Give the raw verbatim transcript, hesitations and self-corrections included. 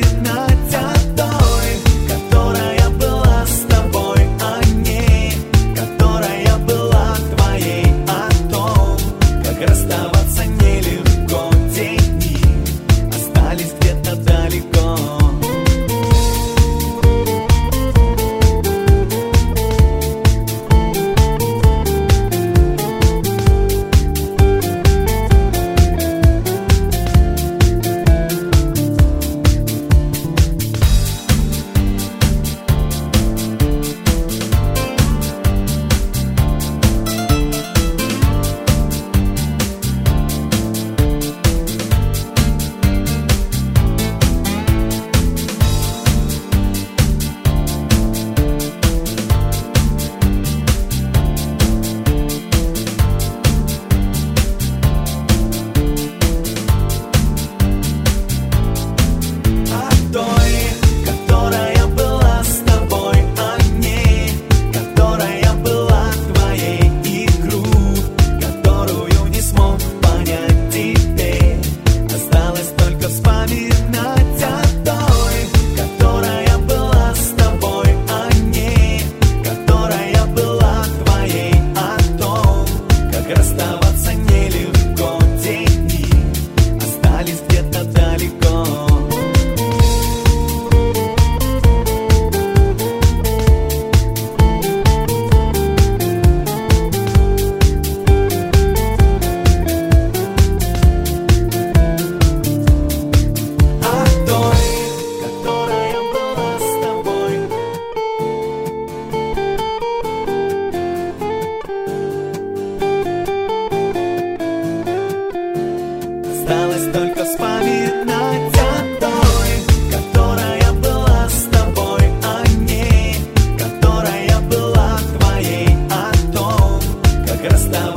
вспоминать о той, которая была с тобой, о ней, которая была твоей, о том, как расставаться нелегко. Те дни остались где-то далеко. Расставаться нелегко, те дни остались где-то далеко. А той, которая была с тобой, осталось только вспоминать о той, которая была с тобой, о ней, которая была твоей, о том, как расставаться.